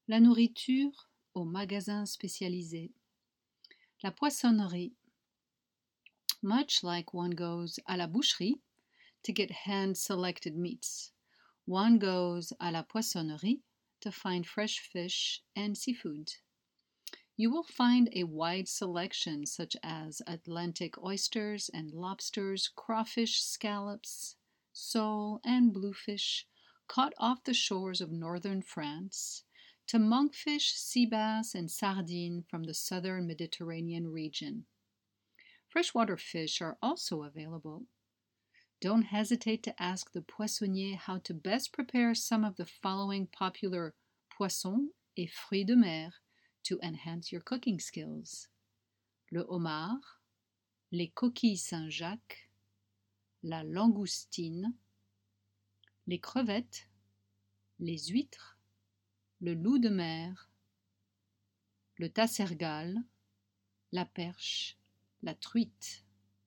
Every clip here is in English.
La nourriture au magasin spécialisé. La poissonnerie. Much like one goes à la boucherie to get hand-selected meats, one goes à la poissonnerie to find fresh fish and seafood. You will find a wide selection such as Atlantic oysters and lobsters, crawfish, scallops, sole, and bluefish caught off the shores of northern France, to monkfish, sea bass, and sardine from the southern Mediterranean region. Freshwater fish are also available. Don't hesitate to ask the poissonnier how to best prepare some of the following popular poissons et fruits de mer to enhance your cooking skills: le homard, les coquilles Saint-Jacques, la langoustine, les crevettes, les huîtres, le loup de mer, le tassergale, la perche, la truite.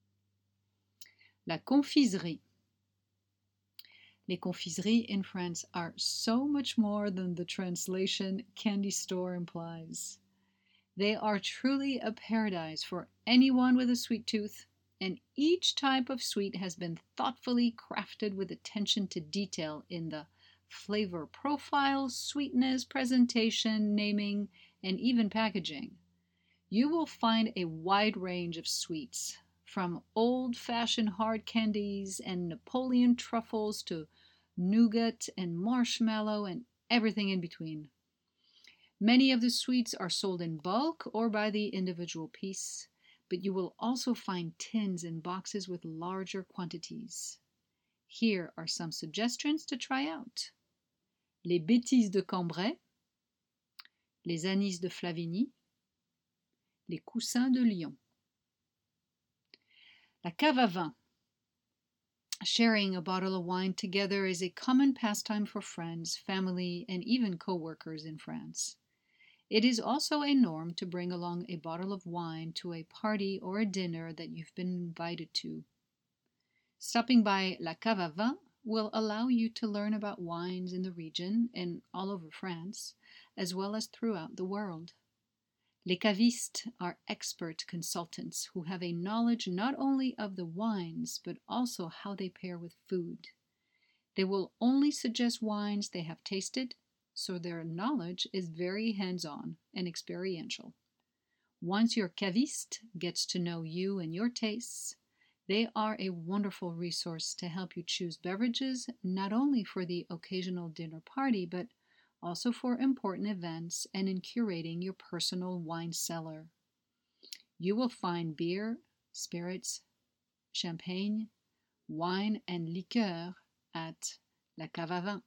La confiserie. Les confiseries in France are so much more than the translation candy store implies. They are truly a paradise for anyone with a sweet tooth, and each type of sweet has been thoughtfully crafted with attention to detail in the flavor profile, sweetness, presentation, naming, and even packaging. You will find a wide range of sweets, from old-fashioned hard candies and Napoleon truffles to nougat and marshmallow and everything in between. Many of the sweets are sold in bulk or by the individual piece, but you will also find tins and boxes with larger quantities. Here are some suggestions to try out: les bêtises de Cambrai, les anis de Flavigny, les coussins de Lyon. La cave à vin. Sharing a bottle of wine together is a common pastime for friends, family, and even co-workers in France. It is also a norm to bring along a bottle of wine to a party or a dinner that you've been invited to. Stopping by La Cave à Vin will allow you to learn about wines in the region and all over France, as well as throughout the world. Les cavistes are expert consultants who have a knowledge not only of the wines, but also how they pair with food. They will only suggest wines they have tasted, so their knowledge is very hands-on and experiential. Once your caviste gets to know you and your tastes, they are a wonderful resource to help you choose beverages not only for the occasional dinner party, but also for important events and in curating your personal wine cellar. You will find beer, spirits, champagne, wine, and liqueur at La Cave à Vin.